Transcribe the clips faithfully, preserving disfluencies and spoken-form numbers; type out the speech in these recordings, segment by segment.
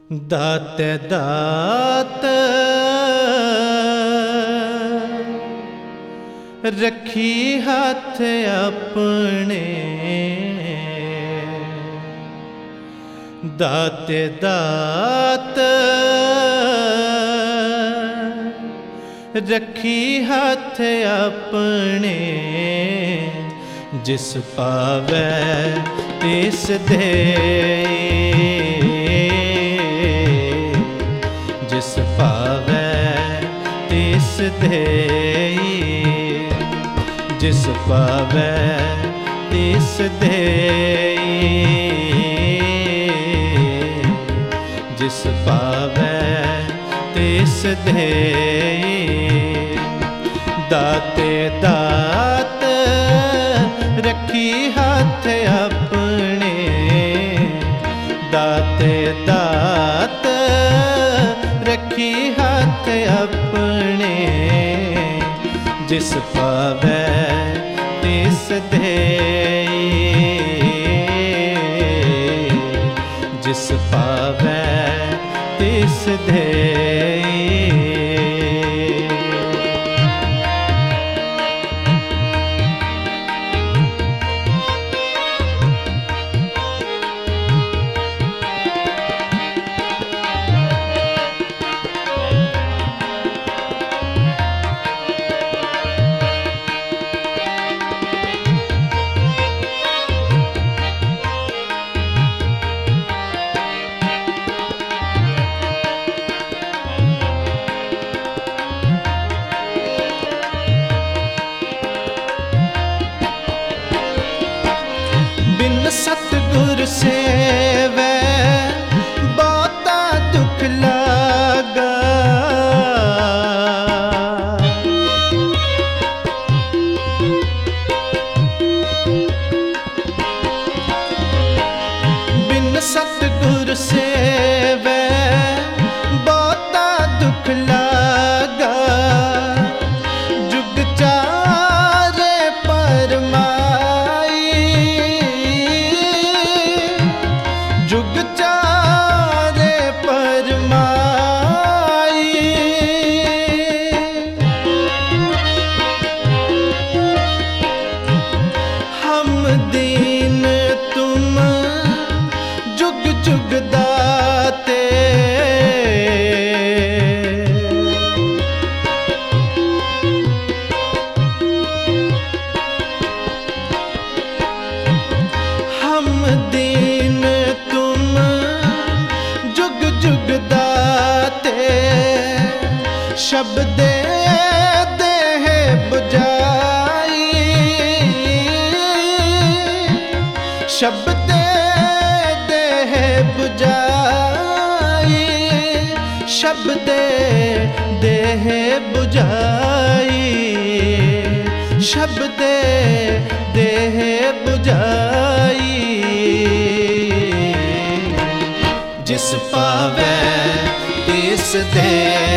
दात दात रखी हाथ अपने, दात दात रखी हाथ अपने, जिस पावै तिस दे, जिस पावै तिस दे, जिस पावै तिस दे, जिस पावै तिस दे। दाते दात रखी हाथ अपने, दाते दात रखी हाथ अपने, जिस पावै तिस दे, जिस पावै तिस दे। सतगुर सेवै बहुता दुख लागा, बिन सतगुर सेवै बहुता दुख लागा, जुग चारे परमाई, जुग चारे परमाई, हम दीन तुम जुग जुग दाते, हम दीन तुम जुग जुग दाते, शब्दे देह बुझाई, शब्दे देह बुझाई, शब्दे देह बुझाई, शब्दे देह बुझाई, जिस पावै तिस दे,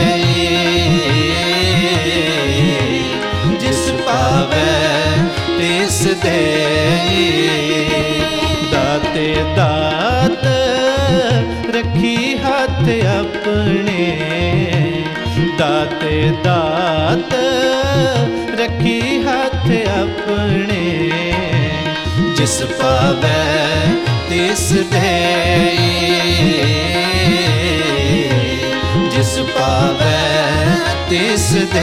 जिस पावै तिस दे। दाते दात रखी हाथ अपने, दाते दात रखी हाथ अपने, जिस पावै तिस दे, जिस पावै तिस दे।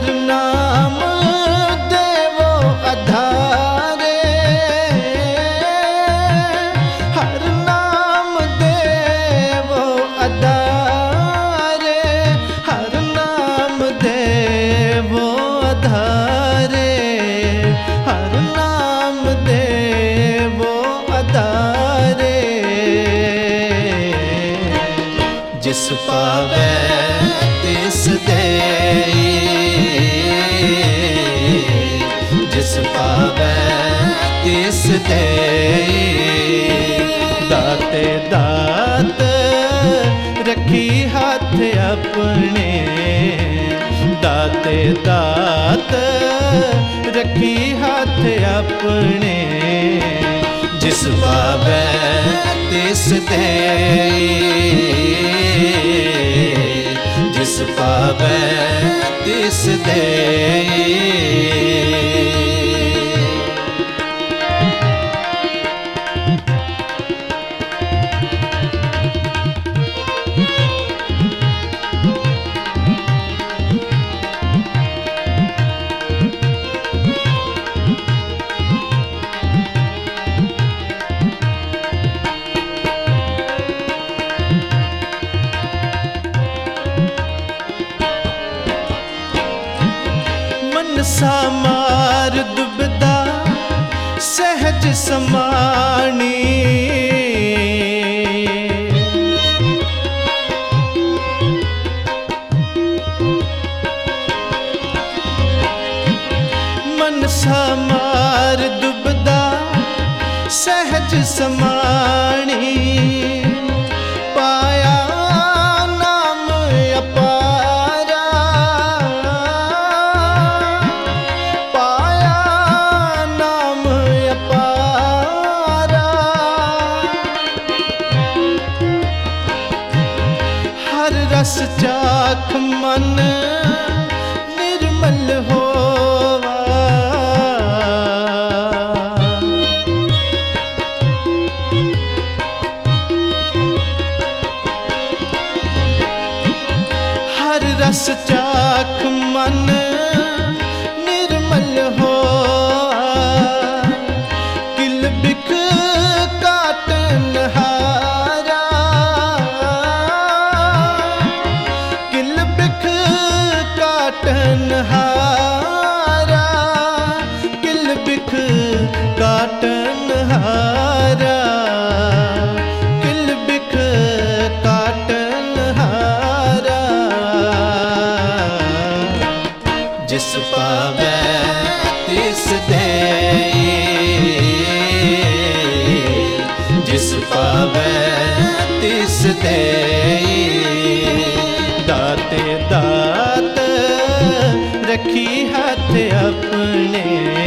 हर नाम देवो आधारे, हर नाम देवो आधारे, हर नाम देवो आधारे, हर नाम देवो आधारे। जिस पावै तिस देई, जिस पावै तिस देई। दाते दात रखी हाथ अपने, दाते दात रखी हाथ अपने। जिस पावै तिस देई, जिस पावै तिस देई। सामार दुबदा सहज समाणी, मन सामार दुबदा सहज समाणी। पाया नाम अपारा, पाया नाम अपारा। हर रस चाख मन निर्मल होवा, रस चाख मन निर्मल होआ। किल बिख काटन हारा, किल बिख काटन हारा, किल बिख काटन हारा, किल बिख काटन हारा। जिस पावै तिस देई, जिस पावै तिस देई। दाते दात रखी हाथ अपने,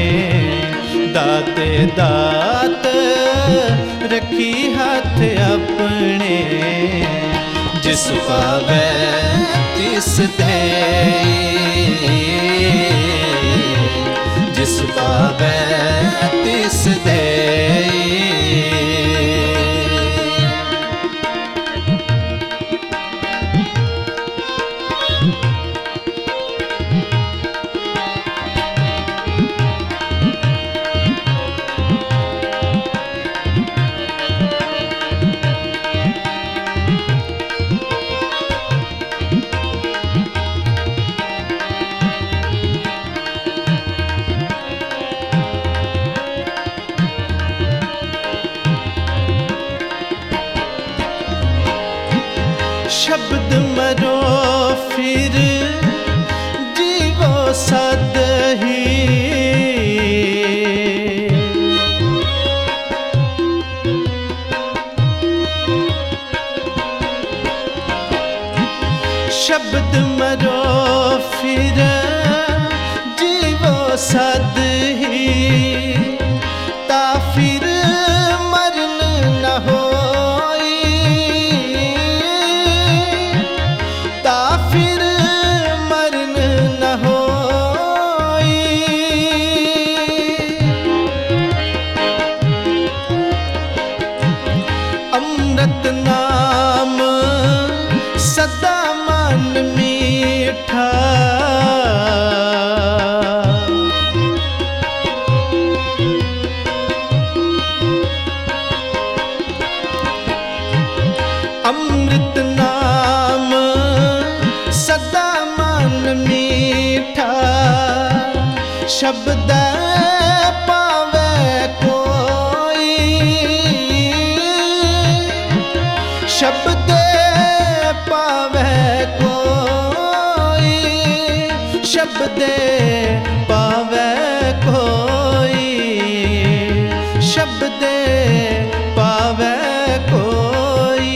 दाते दात रखी हाथ अपने। जिस पावै तिस देई, जिस पावै तिस देई। शब्द मरो फिर जीवो सद ही, शब्द मरो फिर जीवो सद ही। ता फिर मरण न होई, ता फिर मरण न होई। अमृत नाम सदा मन मीठा, मन मीठा शब्द पावे कोई, शब्द पावे कोई, शब्द पावे कोई, शब्द पावे कोई।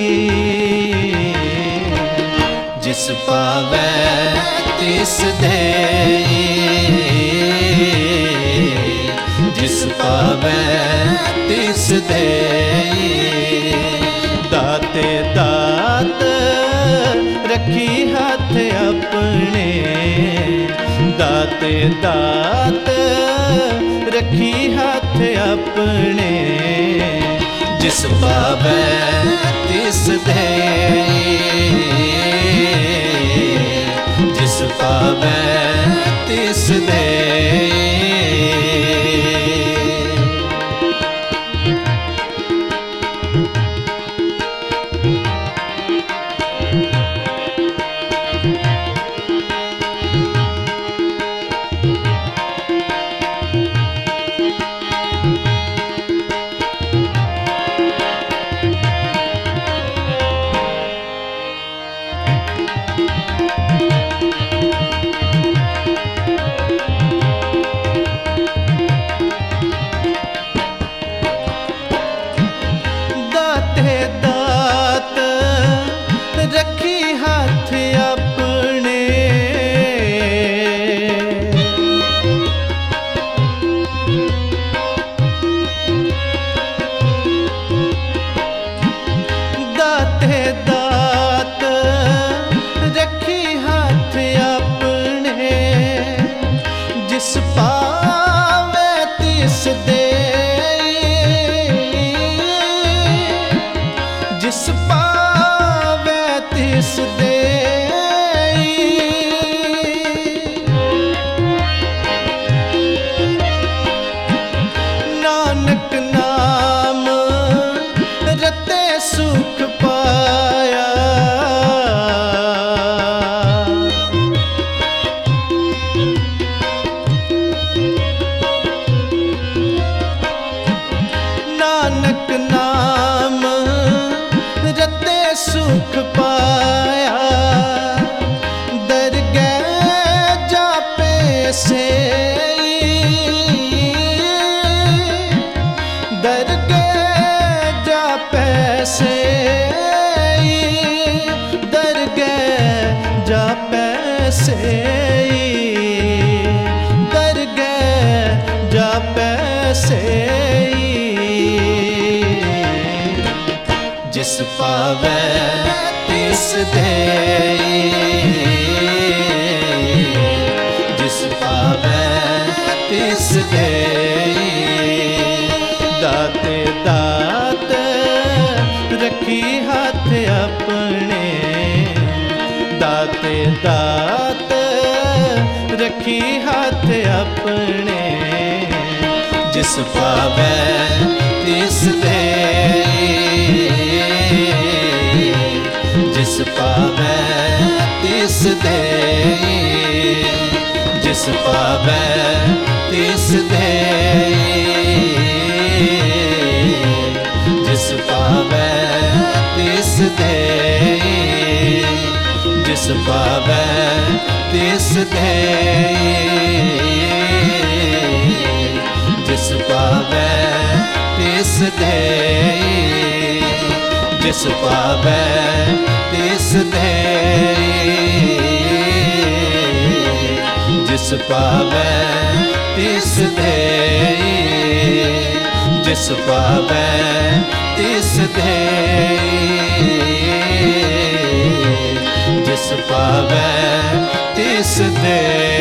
जिस पावे तिस देई, जिस पावे तिस देई। दाते दात रखी हाथ अपने, दाते दात रखी हाथ अपने। जिस पावे तिस देई, जिस पावे तिस देई। रखी हाथ अपने, दाते दात रखी हाथ अपने। जिस पावे तिस देई, जिस पावे तिस देई। नानक नाम रते सुख पाया, नानक नाम रते सुख पाया। दरगह जापे से, दरगह जापे से, दरगह जापे से, दरगह जापे से। जिस पावे तिस देई, जिस पावे तिस देई। दाते दात रखी हाथ अपने, दाते दात रखी हाथ अपने। जिस पावे तिस देई, जिस पावे तिस देई, जिस पावे तिस देई, जिस पावे तिस देई, जिस पावे तिस देई, जिस पावे तिस देई, जिस पावे तिस देई, जिस पावे तिस देई, जिस पावे तिस देई, जिस पावे तिस देई।